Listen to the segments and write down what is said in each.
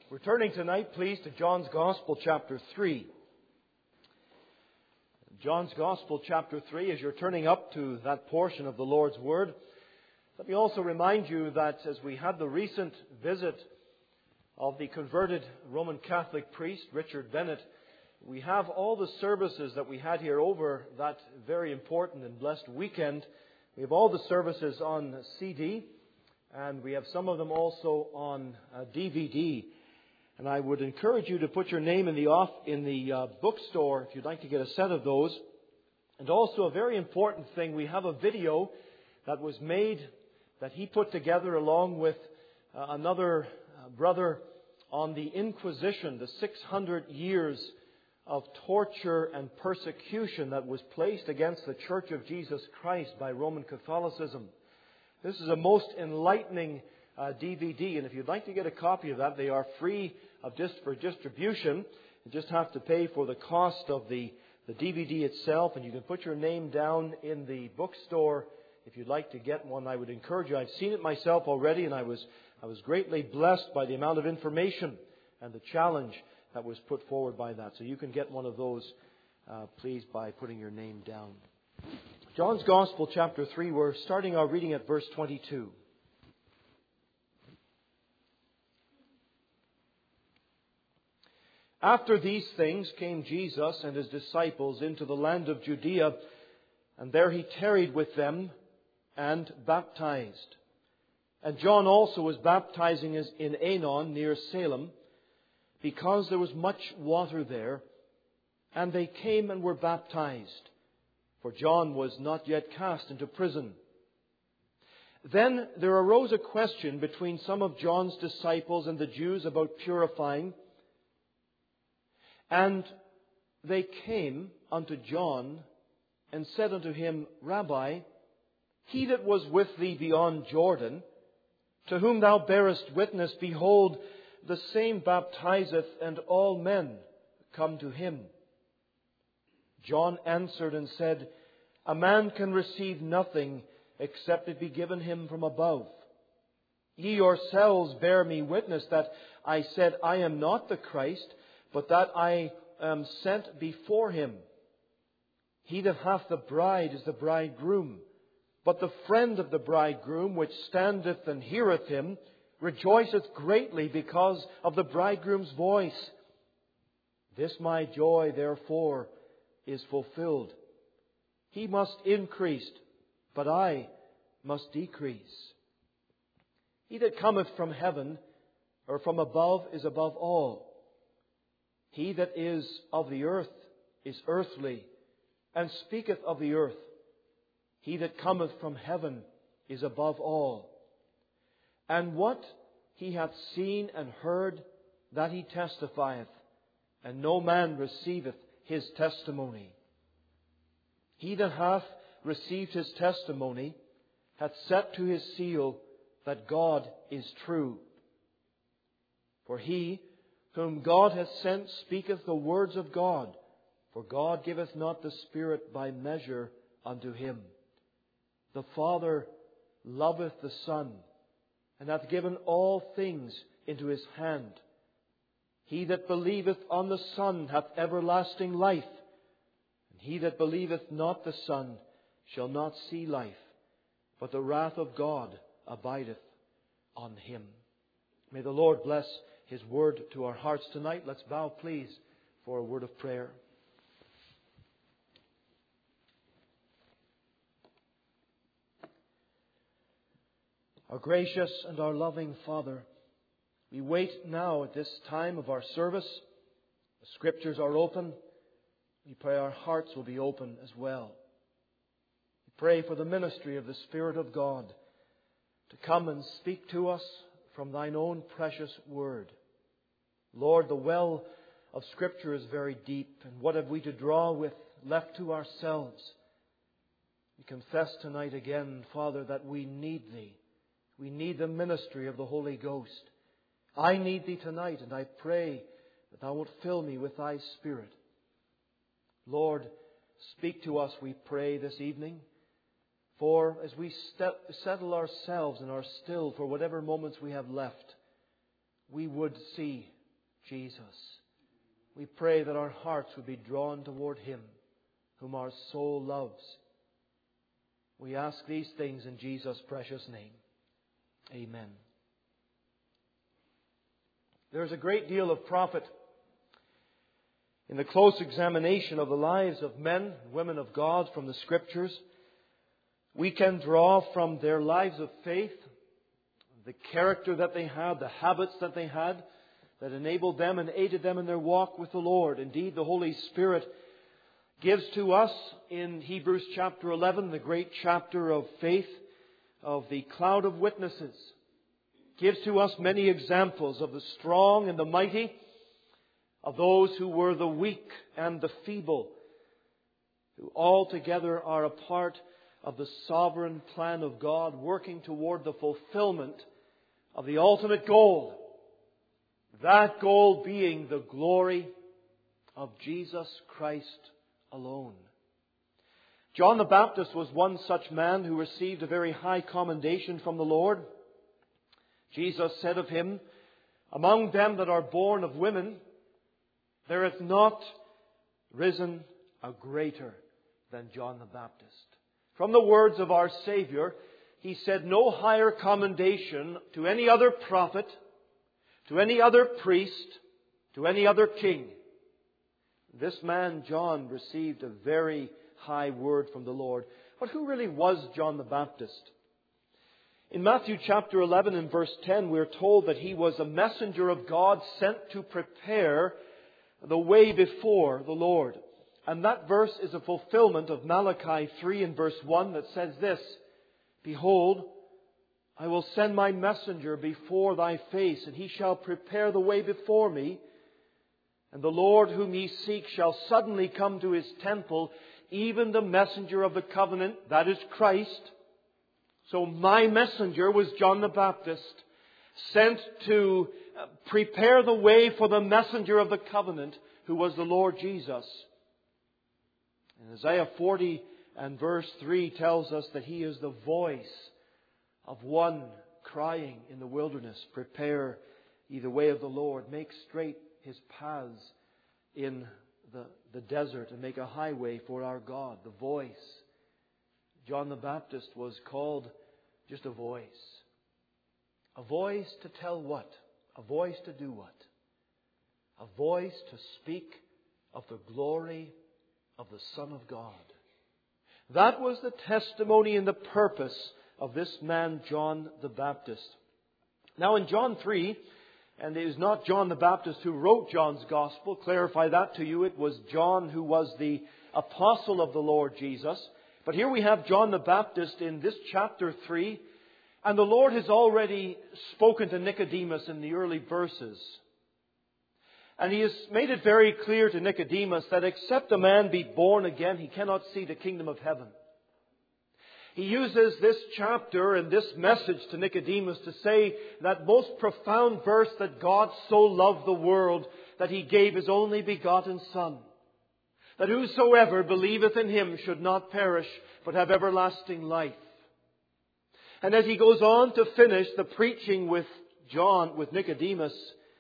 We're turning tonight, please, to John's Gospel, chapter 3. John's Gospel, chapter 3, as you're turning up to that portion of the Lord's Word, let me also remind you that as we had the recent visit of the converted Roman Catholic priest, Richard Bennett, we have all the services that we had here over that very important and blessed weekend. We have all the services on CD, and we have some of them also on DVD. And I would encourage you to put your name in the bookstore if you'd like to get a set of those. And also a very important thing, we have a video that was made that he put together along with another brother on the Inquisition, the 600 years of torture and persecution that was placed against the Church of Jesus Christ by Roman Catholicism. This is a most enlightening DVD, and if you'd like to get a copy of that, they are free for distribution. You just have to pay for the cost of the DVD itself, and you can put your name down in the bookstore if you'd like to get one. I would encourage you. I've seen it myself already, and I was greatly blessed by the amount of information and the challenge that was put forward by that. So you can get one of those, please, by putting your name down. John's Gospel, chapter 3, we're starting our reading at verse 22. After these things came Jesus and his disciples into the land of Judea, and there he tarried with them and baptized. And John also was baptizing in Aenon near Salem, because there was much water there, and they came and were baptized, for John was not yet cast into prison. Then there arose a question between some of John's disciples and the Jews about purifying. And they came unto John and said unto him, Rabbi, he that was with thee beyond Jordan, to whom thou bearest witness, behold, the same baptizeth, and all men come to him. John answered and said, A man can receive nothing except it be given him from above. Ye yourselves bear me witness that I said, I am not the Christ, but that I am sent before him. He that hath the bride is the bridegroom. But the friend of the bridegroom, which standeth and heareth him, rejoiceth greatly because of the bridegroom's voice. This my joy, therefore, is fulfilled. He must increase, but I must decrease. He that cometh from heaven, or from above, is above all. He that is of the earth is earthly, and speaketh of the earth. He that cometh from heaven is above all. And what he hath seen and heard, that he testifieth, and no man receiveth his testimony. He that hath received his testimony hath set to his seal that God is true. For he whom God hath sent speaketh the words of God, for God giveth not the Spirit by measure unto him. The Father loveth the Son, and hath given all things into his hand. He that believeth on the Son hath everlasting life, and he that believeth not the Son shall not see life, but the wrath of God abideth on him. May the Lord bless His word to our hearts tonight. Let's bow, please, for a word of prayer. Our gracious and our loving Father, we wait now at this time of our service. The Scriptures are open. We pray our hearts will be open as well. We pray for the ministry of the Spirit of God to come and speak to us from Thine own precious word. Lord, the well of Scripture is very deep, and what have we to draw with left to ourselves? We confess tonight again, Father, that we need Thee. We need the ministry of the Holy Ghost. I need Thee tonight, and I pray that Thou wilt fill me with Thy Spirit. Lord, speak to us, we pray, this evening. For as we settle ourselves and are still for whatever moments we have left, we would see Jesus. We pray that our hearts would be drawn toward Him whom our soul loves. We ask these things in Jesus' precious name. Amen. There's a great deal of profit in the close examination of the lives of men and women of God from the Scriptures. We can draw from their lives of faith the character that they had, the habits that they had, that enabled them and aided them in their walk with the Lord. Indeed, the Holy Spirit gives to us in Hebrews chapter 11, the great chapter of faith, of the cloud of witnesses, gives to us many examples of the strong and the mighty, of those who were the weak and the feeble, who altogether are a part of the sovereign plan of God, working toward the fulfillment of the ultimate goal. That goal being the glory of Jesus Christ alone. John the Baptist was one such man who received a very high commendation from the Lord. Jesus said of him, "Among them that are born of women, there hath not risen a greater than John the Baptist." From the words of our Savior, He said no higher commendation to any other prophet, to any other priest, to any other king. This man, John, received a very high word from the Lord. But who really was John the Baptist? In Matthew chapter 11 and verse 10, we are told that he was a messenger of God sent to prepare the way before the Lord. And that verse is a fulfillment of Malachi 3 and verse 1 that says this, "Behold, I will send my messenger before thy face, and he shall prepare the way before me. And the Lord whom ye seek shall suddenly come to His temple, even the messenger of the covenant," that is Christ. So my messenger was John the Baptist, sent to prepare the way for the messenger of the covenant, who was the Lord Jesus. And Isaiah 40 and verse 3 tells us that He is the voice of one crying in the wilderness, "Prepare ye the way of the Lord, make straight His paths in the desert, and make a highway for our God." The voice. John the Baptist was called just a voice. A voice to tell what? A voice to do what? A voice to speak of the glory of the Son of God. That was the testimony and the purpose of this man, John the Baptist. Now in John 3, and it is not John the Baptist who wrote John's Gospel, clarify that to you, it was John who was the apostle of the Lord Jesus. But here we have John the Baptist in this chapter 3, and the Lord has already spoken to Nicodemus in the early verses. And He has made it very clear to Nicodemus that except a man be born again, he cannot see the kingdom of heaven. He uses this chapter and this message to Nicodemus to say that most profound verse, that God so loved the world that He gave His only begotten Son, that whosoever believeth in Him should not perish but have everlasting life. And as he goes on to finish the preaching with Nicodemus,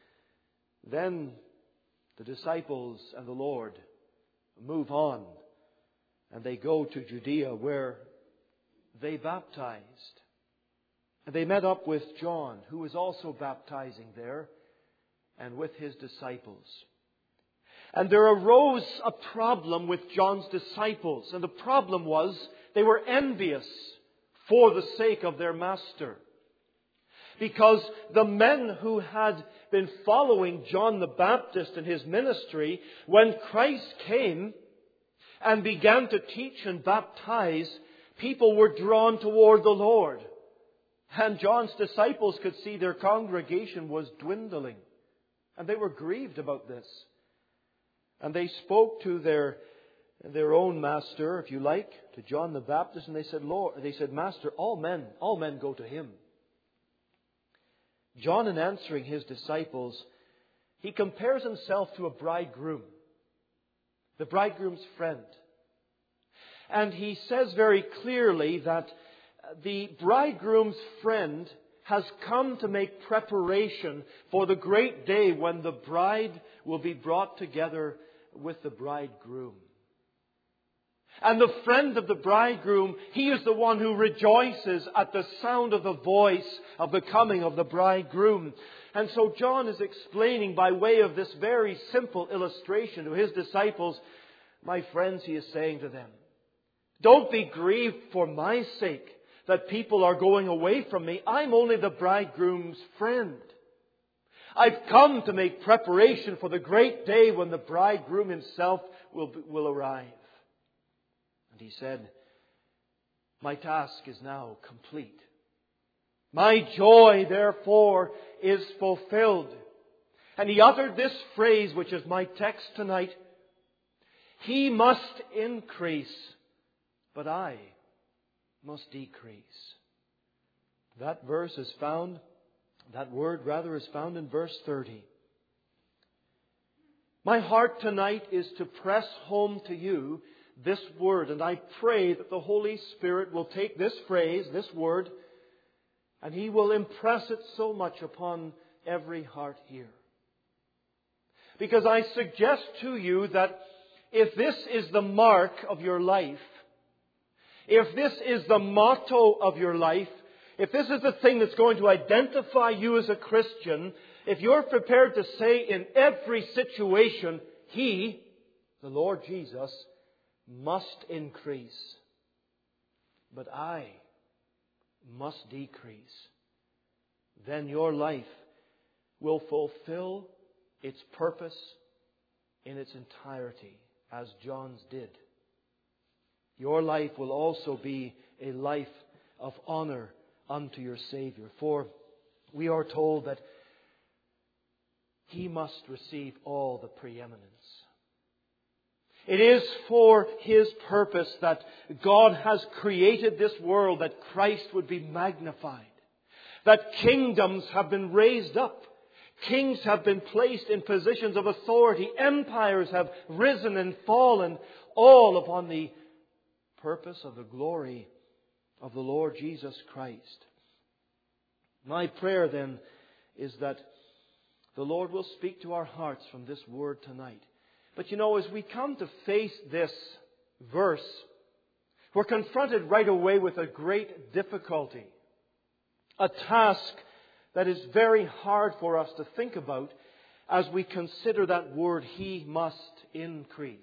then the disciples and the Lord move on, and they go to Judea, where they baptized. And they met up with John, who was also baptizing there, and with his disciples. And there arose a problem with John's disciples. And the problem was they were envious for the sake of their master. Because the men who had been following John the Baptist in his ministry, when Christ came and began to teach and baptize, people were drawn toward the Lord. And John's disciples could see their congregation was dwindling. And they were grieved about this. And they spoke to their own master, if you like, to John the Baptist, and they said, "Master, all men go to him." John, in answering his disciples, he compares himself to a bridegroom, the bridegroom's friend. And he says very clearly that the bridegroom's friend has come to make preparation for the great day when the bride will be brought together with the bridegroom. And the friend of the bridegroom, he is the one who rejoices at the sound of the voice of the coming of the bridegroom. And so John is explaining by way of this very simple illustration to his disciples, my friends, he is saying to them, don't be grieved for my sake that people are going away from me. I'm only the bridegroom's friend. I've come to make preparation for the great day when the bridegroom himself will arrive. And he said, my task is now complete. My joy, therefore, is fulfilled. And he uttered this phrase, which is my text tonight. He must increase, but I must decrease. That word is found in verse 30. My heart tonight is to press home to you this word, and I pray that the Holy Spirit will take this phrase, this word, and He will impress it so much upon every heart here. Because I suggest to you that if this is the mark of your life, if this is the motto of your life, if this is the thing that's going to identify you as a Christian, if you're prepared to say in every situation, He, the Lord Jesus, must increase, but I must decrease, then your life will fulfill its purpose in its entirety, as John's did. Your life will also be a life of honor unto your Savior. For we are told that He must receive all the preeminence. It is for His purpose that God has created this world, that Christ would be magnified, that kingdoms have been raised up, kings have been placed in positions of authority, empires have risen and fallen, all upon the purpose of the glory of the Lord Jesus Christ. My prayer then is that the Lord will speak to our hearts from this word tonight. But as we come to face this verse, we're confronted right away with a great difficulty. A task that is very hard for us to think about as we consider that word, He must increase.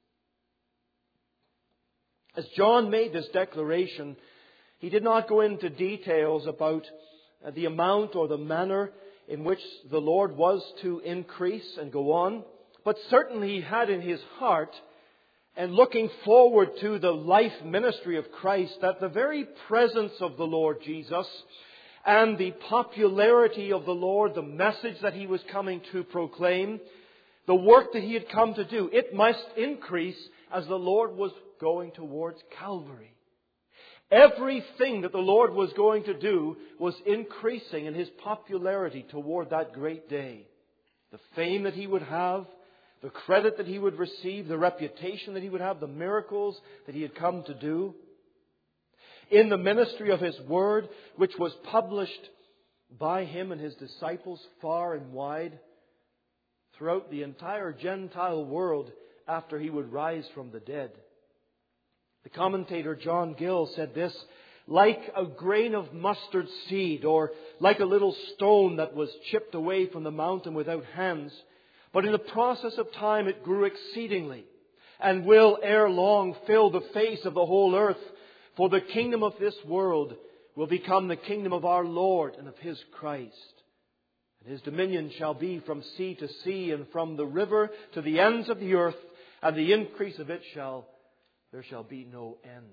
As John made this declaration, he did not go into details about the amount or the manner in which the Lord was to increase and go on. But certainly he had in his heart, and looking forward to the life ministry of Christ, that the very presence of the Lord Jesus and the popularity of the Lord, the message that He was coming to proclaim, the work that He had come to do, it must increase as the Lord was going towards Calvary. Everything that the Lord was going to do was increasing in His popularity toward that great day. The fame that He would have, the credit that He would receive, the reputation that He would have, the miracles that He had come to do. In the ministry of His Word, which was published by Him and His disciples far and wide throughout the entire Gentile world after He would rise from the dead. The commentator John Gill said this, like a grain of mustard seed, or like a little stone that was chipped away from the mountain without hands, but in the process of time it grew exceedingly, and will ere long fill the face of the whole earth. For the kingdom of this world will become the kingdom of our Lord and of His Christ. And His dominion shall be from sea to sea, and from the river to the ends of the earth, and the increase of it there shall be no end.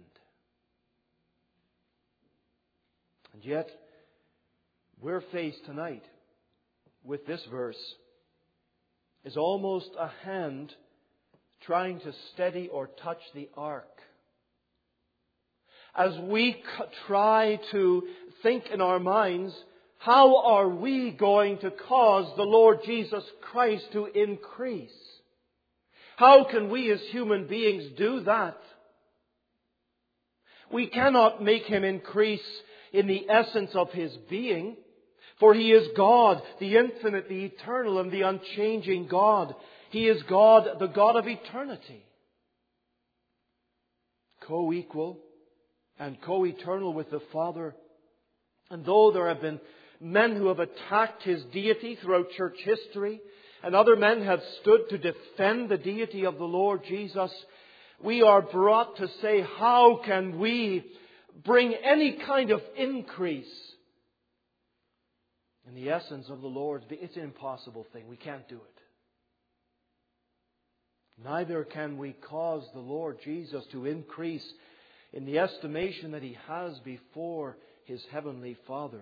And yet, we're faced tonight with this verse is almost a hand trying to steady or touch the ark. As we try to think in our minds, how are we going to cause the Lord Jesus Christ to increase? How can we as human beings do that? We cannot make Him increase in the essence of His being. For He is God, the infinite, the eternal, and the unchanging God. He is God, the God of eternity. Co-equal and co-eternal with the Father. And though there have been men who have attacked His deity throughout church history, and other men have stood to defend the deity of the Lord Jesus, we are brought to say, how can we bring any kind of increase in the essence of the Lord? It's an impossible thing. We can't do it. Neither can we cause the Lord Jesus to increase in the estimation that He has before His heavenly Father.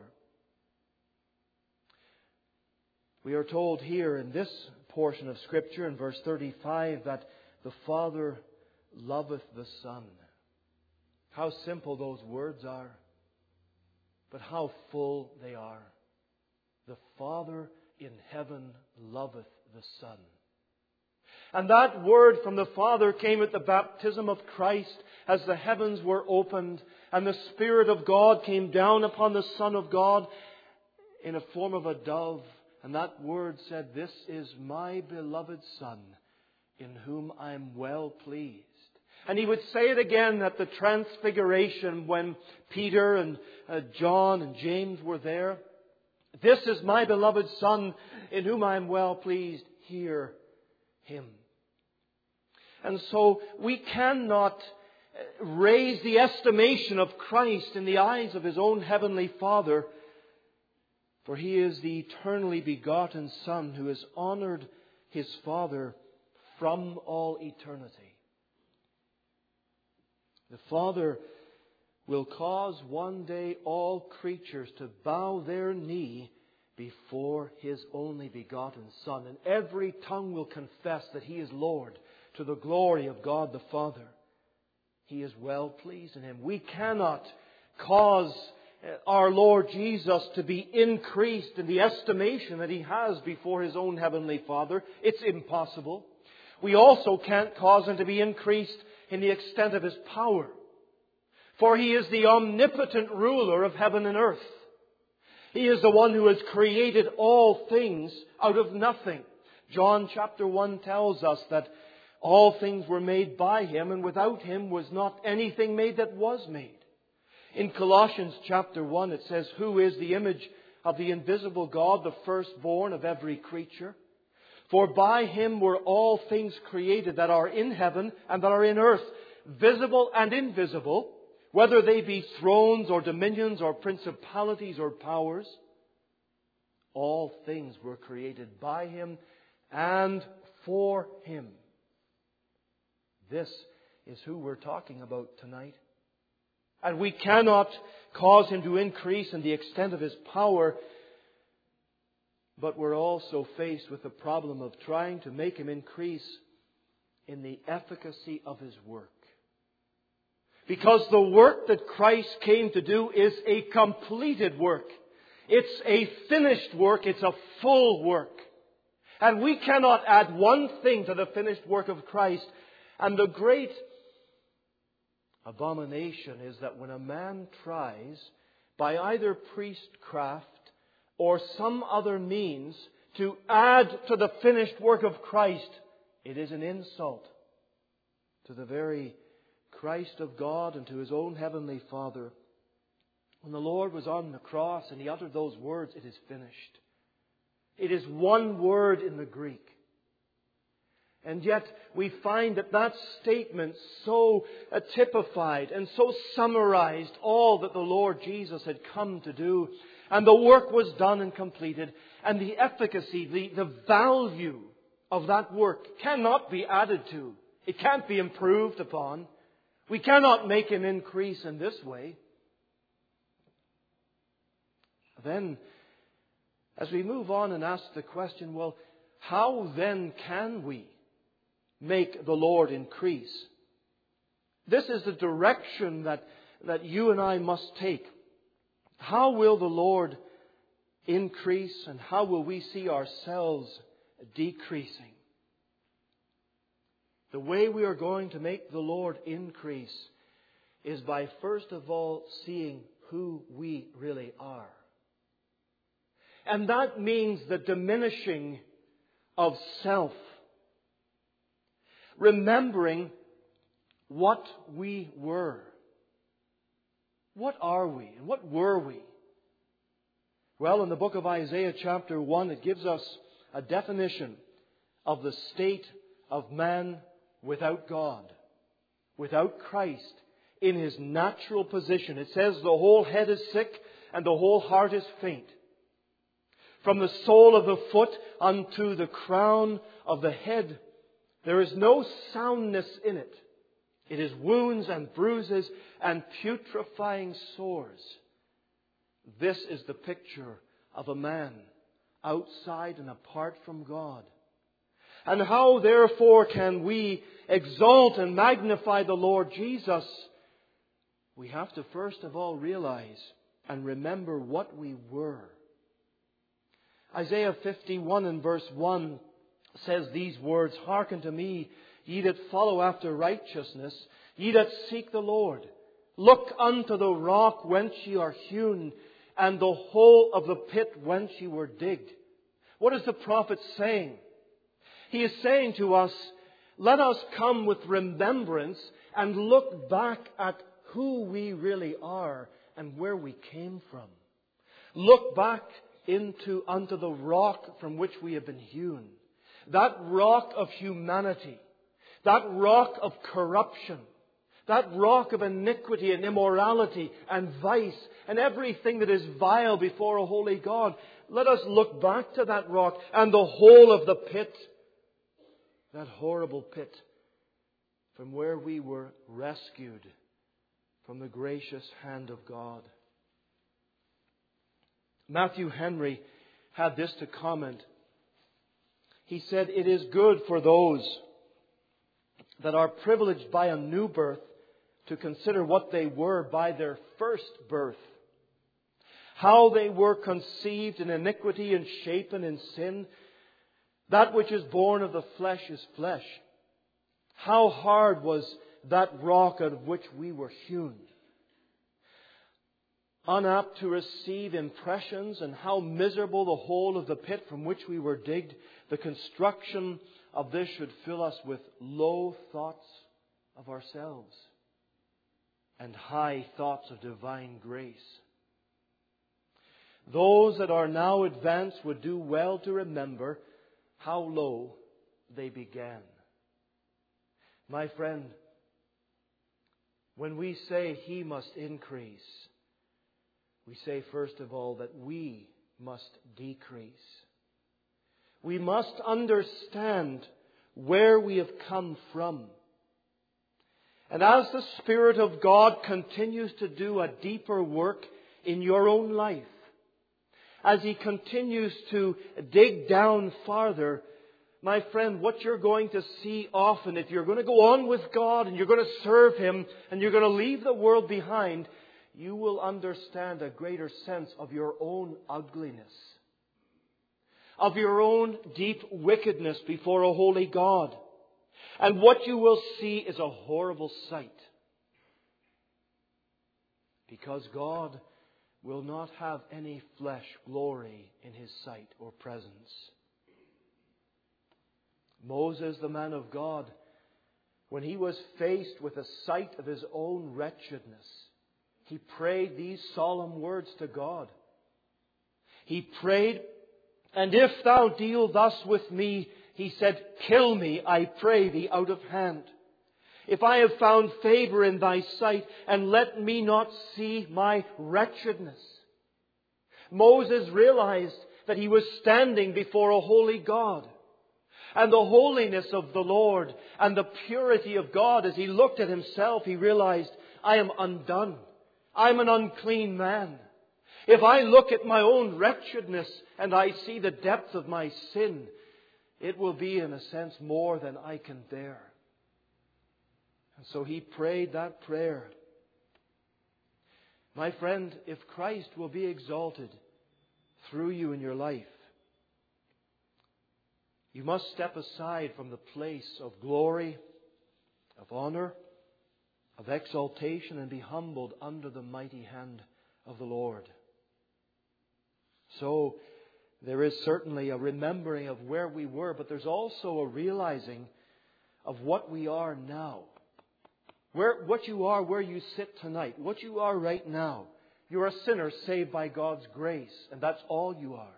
We are told here in this portion of Scripture in verse 35 that the Father loveth the Son. How simple those words are, but how full they are. The Father in heaven loveth the Son. And that word from the Father came at the baptism of Christ as the heavens were opened and the Spirit of God came down upon the Son of God in a form of a dove. And that word said, "This is my beloved Son, in whom I am well pleased." And He would say it again at the Transfiguration when Peter and John and James were there. "This is my beloved Son, in whom I am well pleased. Hear Him." And so we cannot raise the estimation of Christ in the eyes of His own heavenly Father, for He is the eternally begotten Son who has honored His Father from all eternity. The Father will cause one day all creatures to bow their knee before His only begotten Son, and every tongue will confess that He is Lord, to the glory of God the Father. He is well pleased in Him. We cannot cause our Lord Jesus to be increased in the estimation that He has before His own heavenly Father. It's impossible. We also can't cause Him to be increased in the extent of His power. For He is the omnipotent ruler of heaven and earth. He is the one who has created all things out of nothing. John chapter 1 tells us that all things were made by Him, and without Him was not anything made that was made. In Colossians chapter 1 it says, "Who is the image of the invisible God, the firstborn of every creature? For by Him were all things created that are in heaven and that are in earth, visible and invisible, whether they be thrones or dominions or principalities or powers. All things were created by Him and for Him." This is who we're talking about tonight. And we cannot cause Him to increase in the extent of His power, but we're also faced with the problem of trying to make Him increase in the efficacy of His work. Because the work that Christ came to do is a completed work. It's a finished work. It's a full work. And we cannot add one thing to the finished work of Christ. And the great abomination is that when a man tries, by either priestcraft or some other means, to add to the finished work of Christ, it is an insult to the very Christ of God and to His own heavenly Father. When the Lord was on the cross and He uttered those words, "It is finished." It is one word in the Greek. And yet we find that that statement so typified and so summarized all that the Lord Jesus had come to do. And the work was done and completed. And the efficacy, the value of that work cannot be added to. It can't be improved upon. We cannot make Him increase in this way. Then, as we move on and ask the question, well, how then can we make the Lord increase? This is the direction that you and I must take. How will the Lord increase, and how will we see ourselves decreasing? The way we are going to make the Lord increase is by first of all seeing who we really are. And that means the diminishing of self. Remembering what we were. What are we and what were we? Well, in the book of Isaiah chapter 1, it gives us a definition of the state of man without God, without Christ, in his natural position. It says the whole head is sick and the whole heart is faint. From the sole of the foot unto the crown of the head, there is no soundness in it. It is wounds and bruises and putrefying sores. This is the picture of a man outside and apart from God. And how, therefore, can we exalt and magnify the Lord Jesus? We have to first of all realize and remember what we were. Isaiah 51 and verse 1 says these words, "Hearken to me, ye that follow after righteousness, ye that seek the Lord. Look unto the rock whence ye are hewn, and the hole of the pit whence ye were digged." What is the prophet saying? He is saying to us, let us come with remembrance and look back at who we really are and where we came from. Look back unto the rock from which we have been hewn. That rock of humanity. That rock of corruption. That rock of iniquity and immorality and vice and everything that is vile before a holy God. Let us look back to that rock and the hole of the pit. That horrible pit from where we were rescued from the gracious hand of God. Matthew Henry had this to comment. He said, "It is good for those that are privileged by a new birth to consider what they were by their first birth. How they were conceived in iniquity and shapen in sin. That which is born of the flesh is flesh. How hard was that rock out of which we were hewn. Unapt to receive impressions, and how miserable the hole of the pit from which we were digged. The construction of this should fill us with low thoughts of ourselves and high thoughts of divine grace. Those that are now advanced would do well to remember how low they began." My friend, when we say He must increase, we say first of all that we must decrease. We must understand where we have come from. And as the Spirit of God continues to do a deeper work in your own life, as He continues to dig down farther, my friend, what you're going to see often, if you're going to go on with God and you're going to serve Him and you're going to leave the world behind, you will understand a greater sense of your own ugliness, of your own deep wickedness before a holy God. And what you will see is a horrible sight. Because God will not have any flesh glory in His sight or presence. Moses, the man of God, when he was faced with the sight of his own wretchedness, he prayed these solemn words to God. He prayed, "And if Thou deal thus with me," he said, "kill me, I pray Thee, out of hand. If I have found favor in Thy sight, and let me not see my wretchedness." Moses realized that he was standing before a holy God. And the holiness of the Lord and the purity of God, as he looked at himself, he realized, I am undone. I'm an unclean man. If I look at my own wretchedness and I see the depth of my sin, it will be, in a sense, more than I can bear. And so he prayed that prayer. My friend, if Christ will be exalted through you in your life, you must step aside from the place of glory, of honor, of exaltation, and be humbled under the mighty hand of the Lord. So, There is certainly a remembering of where we were, but there's also a realizing of what we are now. What you are where you sit tonight, what you are right now. You're a sinner saved by God's grace, and that's all you are.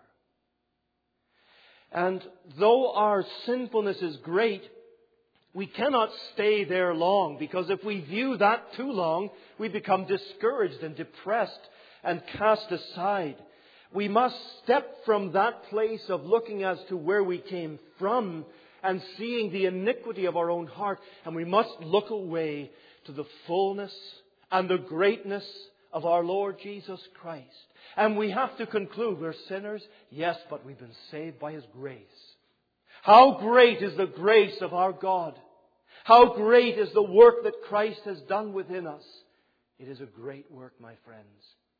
And though our sinfulness is great, we cannot stay there long, because if we view that too long, we become discouraged and depressed and cast aside. We must step from that place of looking as to where we came from and seeing the iniquity of our own heart, and we must look away to the fullness and the greatness of our Lord Jesus Christ. And we have to conclude we're sinners, yes, but we've been saved by His grace. How great is the grace of our God! How great is the work that Christ has done within us! It is a great work, my friends.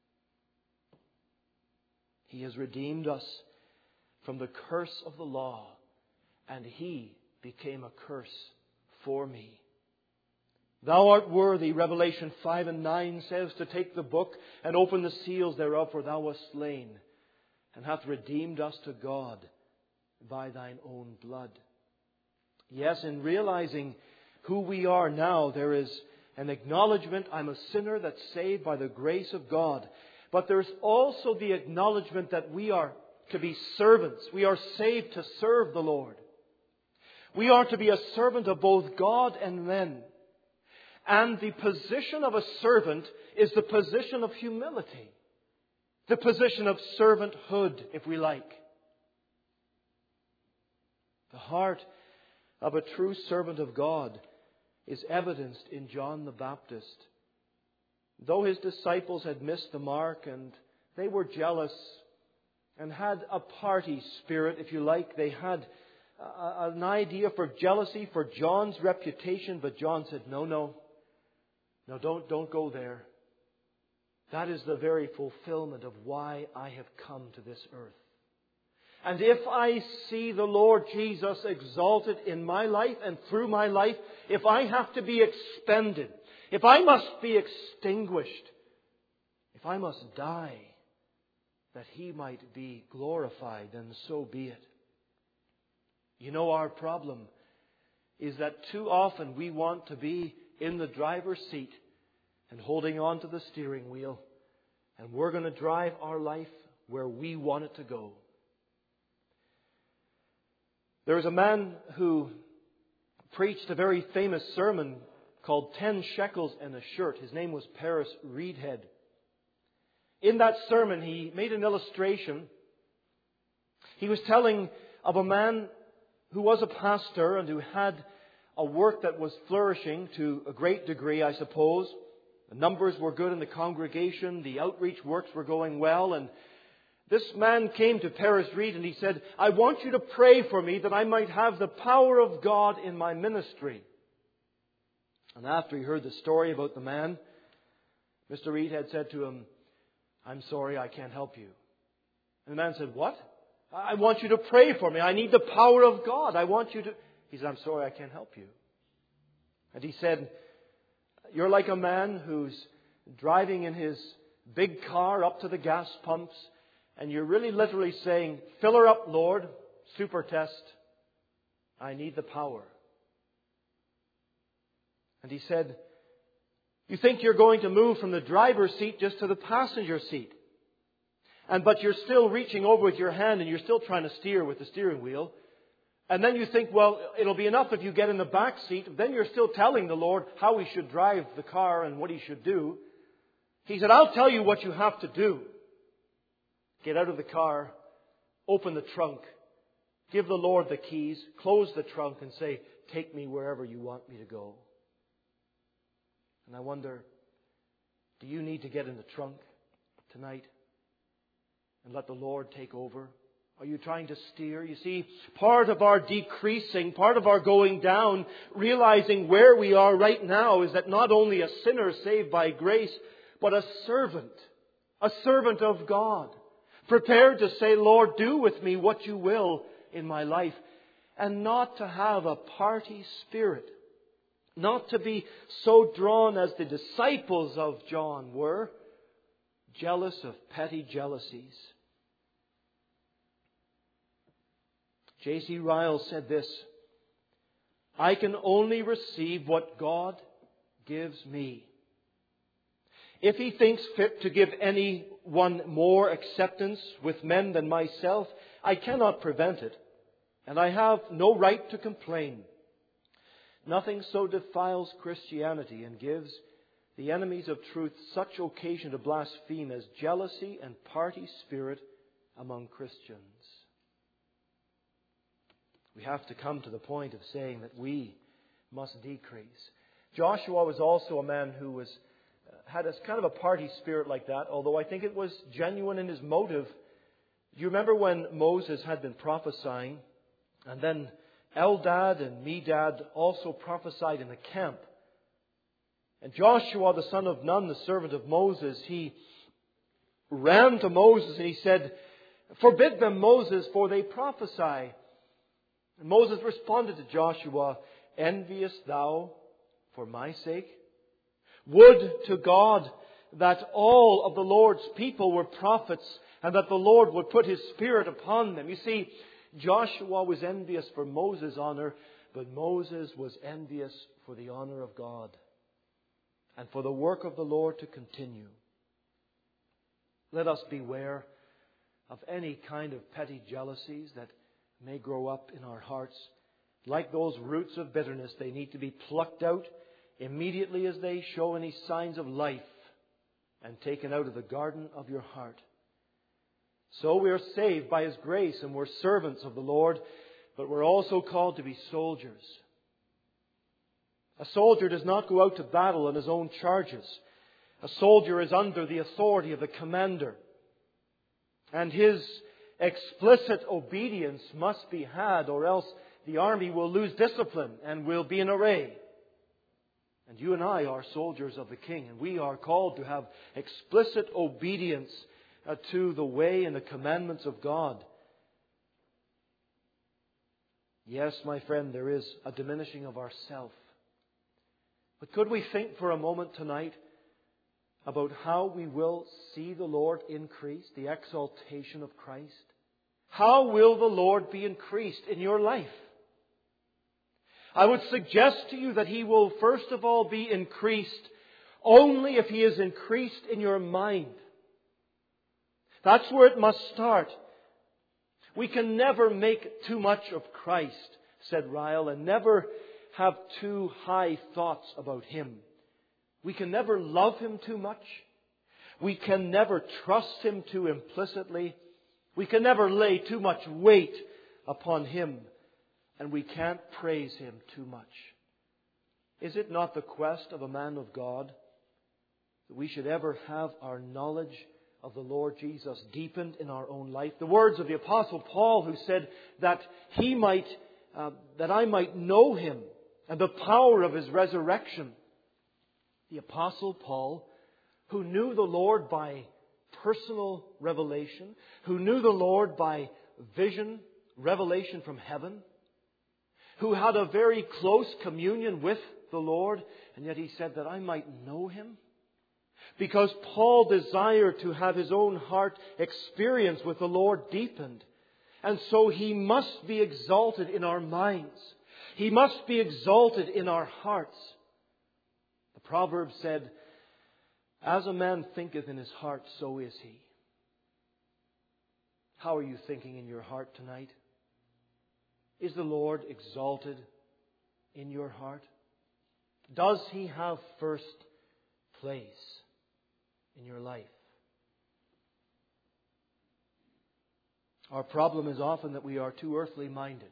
He has redeemed us from the curse of the law, and He became a curse for me. Thou art worthy, Revelation 5 and 9 says, to take the book and open the seals thereof, for Thou wast slain, and hath redeemed us to God by Thine own blood. Yes, in realizing who we are now, there is an acknowledgement, I'm a sinner that's saved by the grace of God. But there's also the acknowledgement that we are to be servants. We are saved to serve the Lord. We are to be a servant of both God and men. And the position of a servant is the position of humility. The position of servanthood, if we like. The heart of a true servant of God is evidenced in John the Baptist. Though his disciples had missed the mark and they were jealous and had a party spirit, if you like, they had an idea for jealousy for John's reputation, but John said, no, don't go there. That is the very fulfillment of why I have come to this earth. And if I see the Lord Jesus exalted in my life and through my life, if I have to be expended, if I must be extinguished, if I must die, that He might be glorified, then so be it. You know, our problem is that too often we want to be in the driver's seat and holding on to the steering wheel, and we're going to drive our life where we want it to go. There was a man who preached a very famous sermon called 10 Shekels and a Shirt. His name was Paris Reidhead. In that sermon, he made an illustration. He was telling of a man who was a pastor and who had a work that was flourishing to a great degree, I suppose. The numbers were good in the congregation. The outreach works were going well. And this man came to Paris Reid and he said, I want you to pray for me that I might have the power of God in my ministry. And after he heard the story about the man, Mr. Reid had said to him, I'm sorry, I can't help you. And the man said, what? I want you to pray for me. I need the power of God. I want you to... He said, I'm sorry, I can't help you. And he said, you're like a man who's driving in his big car up to the gas pumps, and you're really literally saying, fill her up, Lord, super test. I need the power. And he said, you think you're going to move from the driver's seat just to the passenger seat. But you're still reaching over with your hand and you're still trying to steer with the steering wheel. And then you think, well, it'll be enough if you get in the back seat. Then you're still telling the Lord how He should drive the car and what He should do. He said, I'll tell you what you have to do. Get out of the car, open the trunk, give the Lord the keys, close the trunk and say, take me wherever you want me to go. And I wonder, do you need to get in the trunk tonight and let the Lord take over? Are you trying to steer? You see, part of our decreasing, part of our going down, realizing where we are right now is that not only a sinner saved by grace, but a servant of God, prepared to say, Lord, do with me what you will in my life, and not to have a party spirit. Not to be so drawn as the disciples of John were, jealous of petty jealousies. J.C. Ryle said this: "I can only receive what God gives me. If He thinks fit to give anyone more acceptance with men than myself, I cannot prevent it, and I have no right to complain. Nothing so defiles Christianity and gives the enemies of truth such occasion to blaspheme as jealousy and party spirit among Christians." We have to come to the point of saying that we must decrease. Joshua was also a man who had a kind of a party spirit like that, although I think it was genuine in his motive. Do you remember when Moses had been prophesying, and then Eldad and Medad also prophesied in the camp? And Joshua, the son of Nun, the servant of Moses, he ran to Moses and he said, "Forbid them, Moses, for they prophesy." And Moses responded to Joshua, "Enviest thou for my sake? Would to God that all of the Lord's people were prophets, and that the Lord would put His Spirit upon them." You see, Joshua was envious for Moses' honor, but Moses was envious for the honor of God and for the work of the Lord to continue. Let us beware of any kind of petty jealousies that may grow up in our hearts. Like those roots of bitterness, they need to be plucked out immediately as they show any signs of life and taken out of the garden of your heart. So we are saved by His grace and we're servants of the Lord, but we're also called to be soldiers. A soldier does not go out to battle on his own charges. A soldier is under the authority of the commander, and his explicit obedience must be had, or else the army will lose discipline and will be in array. And you and I are soldiers of the King, and we are called to have explicit obedience to the way and the commandments of God. Yes, my friend, there is a diminishing of ourself. But could we think for a moment tonight about how we will see the Lord increase, the exaltation of Christ? How will the Lord be increased in your life? I would suggest to you that He will first of all be increased only if He is increased in your mind. That's where it must start. We can never make too much of Christ, said Ryle, and never have too high thoughts about Him. We can never love Him too much. We can never trust Him too implicitly. We can never lay too much weight upon Him. And we can't praise Him too much. Is it not the quest of a man of God that we should ever have our knowledge of the Lord Jesus deepened in our own life? The words of the Apostle Paul, who said that that I might know Him and the power of His resurrection. The Apostle Paul, who knew the Lord by personal revelation, who knew the Lord by vision, revelation from heaven, who had a very close communion with the Lord, and yet he said that I might know Him. Because Paul desired to have his own heart experience with the Lord deepened. And so he must be exalted in our minds. He must be exalted in our hearts. The proverb said, "As a man thinketh in his heart, so is he." How are you thinking in your heart tonight? Is the Lord exalted in your heart? Does He have first place in your life? Our problem is often that we are too earthly minded.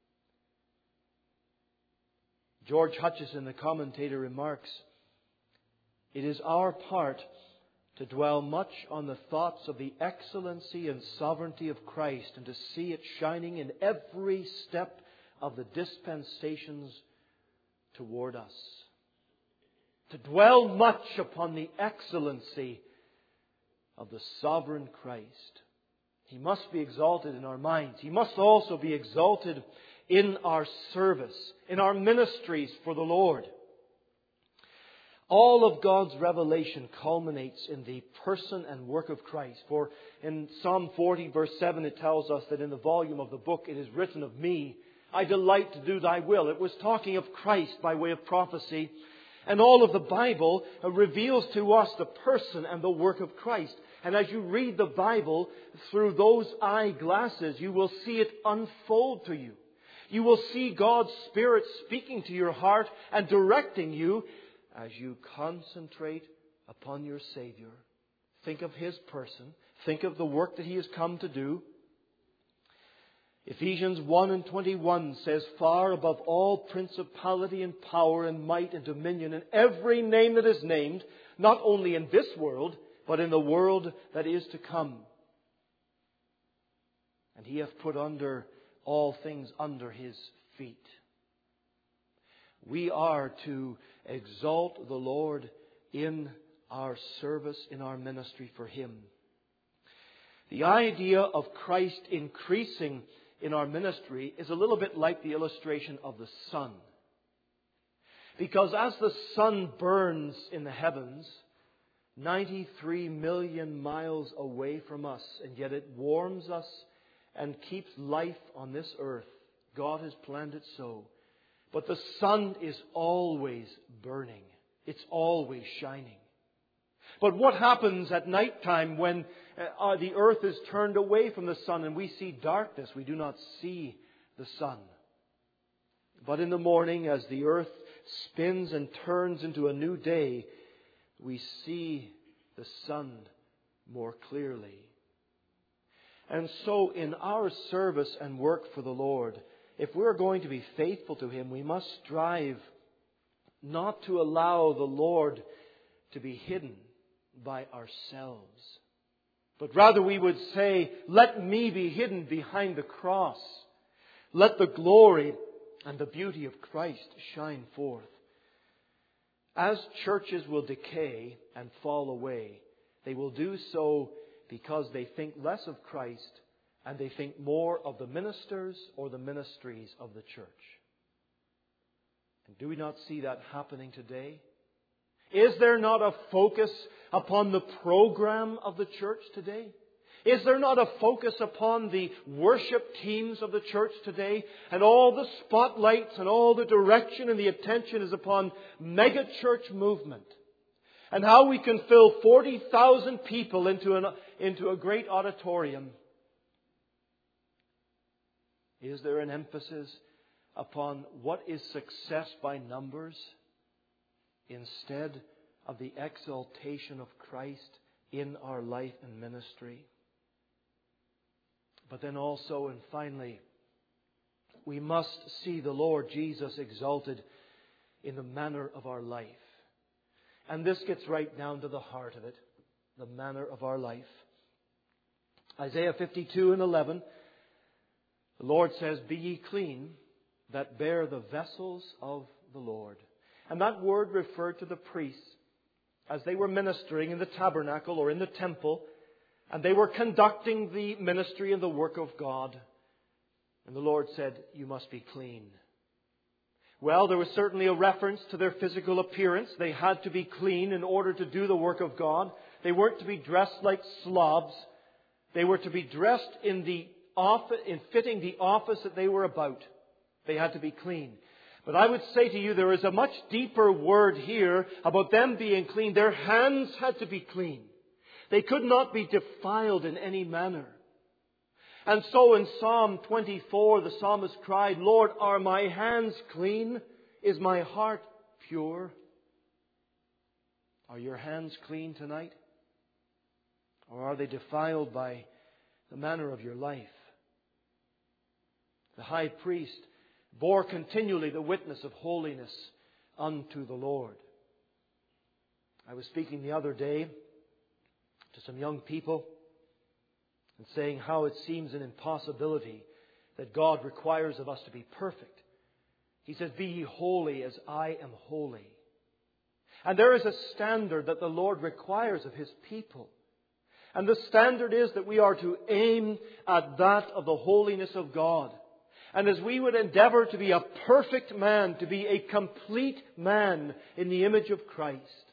George Hutcheson, the commentator, remarks, "It is our part to dwell much on the thoughts of the excellency and sovereignty of Christ, and to see it shining in every step of the dispensations toward us." To dwell much upon the excellency of the sovereign Christ. He must be exalted in our minds. He must also be exalted in our service, in our ministries for the Lord. All of God's revelation culminates in the person and work of Christ. For in Psalm 40 verse 7 it tells us that in the volume of the book it is written of me, I delight to do thy will. It was talking of Christ by way of prophecy. And all of the Bible reveals to us the person and the work of Christ. And as you read the Bible through those eyeglasses, you will see it unfold to you. You will see God's Spirit speaking to your heart and directing you as you concentrate upon your Savior. Think of His person. Think of the work that He has come to do. Ephesians 1:21 says, far above all principality and power and might and dominion and every name that is named, not only in this world, but in the world that is to come. And He hath put under all things under His feet. We are to exalt the Lord in our service, in our ministry for Him. The idea of Christ increasing in our ministry is a little bit like the illustration of the sun. Because as the sun burns in the heavens, 93 million miles away from us, and yet it warms us and keeps life on this earth. God has planned it so. But the sun is always burning. It's always shining. But what happens at night time when the earth is turned away from the sun and we see darkness? We do not see the sun. But in the morning, as the earth spins and turns into a new day, we see the sun more clearly. And so in our service and work for the Lord, if we're going to be faithful to Him, we must strive not to allow the Lord to be hidden by ourselves. But rather we would say, let me be hidden behind the cross. Let the glory and the beauty of Christ shine forth. As churches will decay and fall away, they will do so because they think less of Christ and they think more of the ministers or the ministries of the church. And do we not see that happening today? Is there not a focus upon the program of the church today? Is there not a focus upon the worship teams of the church today? And all the spotlights and all the direction and the attention is upon mega church movement. And how we can fill 40,000 people into a great auditorium. Is there an emphasis upon what is success by numbers instead of the exaltation of Christ in our life and ministry? But then also and finally, we must see the Lord Jesus exalted in the manner of our life. And this gets right down to the heart of it, the manner of our life. Isaiah 52:11, the Lord says, be ye clean that bear the vessels of the Lord. And that word referred to the priests as they were ministering in the tabernacle or in the temple, and they were conducting the ministry and the work of God. And the Lord said, you must be clean. Well, there was certainly a reference to their physical appearance. They had to be clean in order to do the work of God. They weren't to be dressed like slobs. They were to be dressed in fitting the office that they were about. They had to be clean. But I would say to you, there is a much deeper word here about them being clean. Their hands had to be clean. They could not be defiled in any manner. And so in Psalm 24, the psalmist cried, Lord, are my hands clean? Is my heart pure? Are your hands clean tonight? Or are they defiled by the manner of your life? The high priest bore continually the witness of holiness unto the Lord. I was speaking the other day to some young people and saying how it seems an impossibility that God requires of us to be perfect. He says, be ye holy as I am holy. And there is a standard that the Lord requires of His people. And the standard is that we are to aim at that of the holiness of God. And as we would endeavor to be a perfect man, to be a complete man in the image of Christ,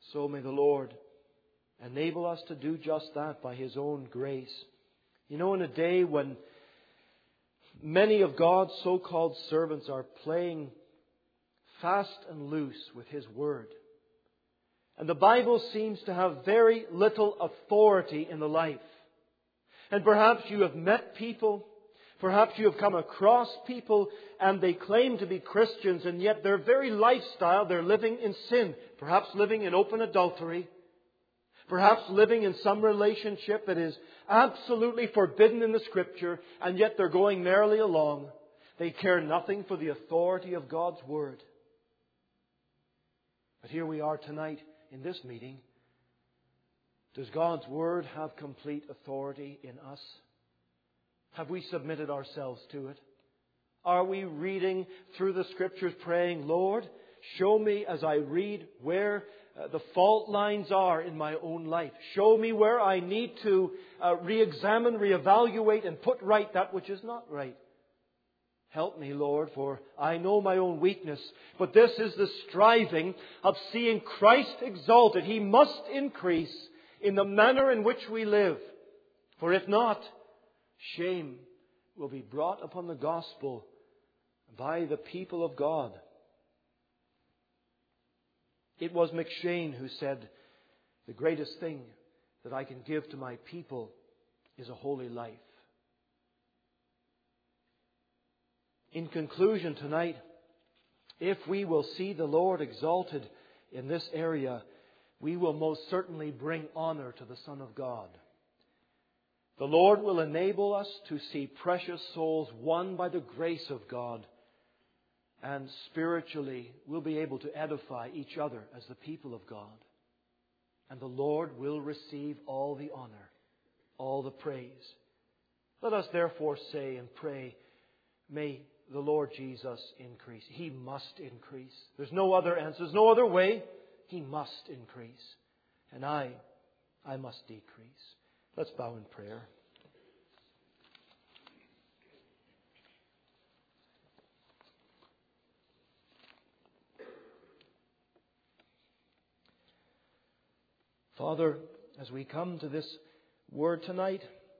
So may the Lord enable us to do just that by His own grace. You know, in a day when many of God's so-called servants are playing fast and loose with His Word, and the Bible seems to have very little authority in the life. And perhaps you have met people, perhaps you have come across people, and they claim to be Christians, and yet their very lifestyle, they're living in sin. Perhaps living in open adultery. Perhaps living in some relationship that is absolutely forbidden in the Scripture, and yet they're going merrily along. They care nothing for the authority of God's Word. But here we are tonight in this meeting. Does God's Word have complete authority in us? Have we submitted ourselves to it? Are we reading through the Scriptures praying, Lord, show me as I read where the fault lines are in my own life. Show me where I need to re-examine, re-evaluate and put right that which is not right. Help me, Lord, for I know my own weakness. But this is the striving of seeing Christ exalted. He must increase in the manner in which we live. For if not, shame will be brought upon the gospel by the people of God. It was McShane who said, the greatest thing that I can give to my people is a holy life. In conclusion tonight, if we will see the Lord exalted in this area, we will most certainly bring honor to the Son of God. The Lord will enable us to see precious souls won by the grace of God. And spiritually, we'll be able to edify each other as the people of God. And the Lord will receive all the honor, all the praise. Let us therefore say and pray, may the Lord Jesus increase. He must increase. There's no other answer. There's no other way. He must increase. And I must decrease. Let's bow in prayer. Father, as we come to this word tonight,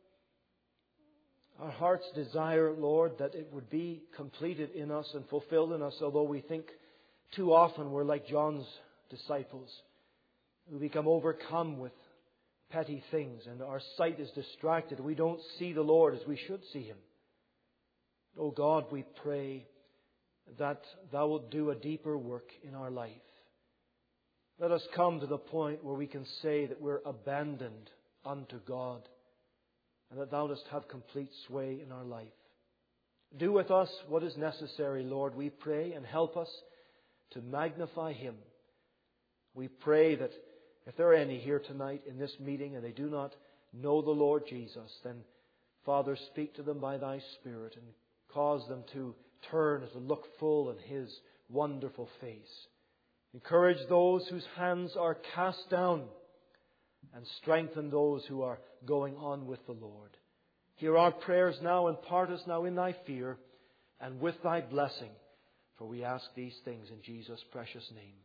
our heart's desire, Lord, that it would be completed in us and fulfilled in us, although we think too often we're like John's disciples, who become overcome with petty things and our sight is distracted. We don't see the Lord as we should see Him. Oh God, we pray that Thou wilt do a deeper work in our life. Let us come to the point where we can say that we're abandoned unto God and that Thou dost have complete sway in our life. Do with us what is necessary, Lord, we pray, and help us to magnify Him. We pray that if there are any here tonight in this meeting and they do not know the Lord Jesus, then, Father, speak to them by Thy Spirit and cause them to turn and to look full in His wonderful face. Encourage those whose hands are cast down and strengthen those who are going on with the Lord. Hear our prayers now and part us now in Thy fear and with Thy blessing. For we ask these things in Jesus' precious name.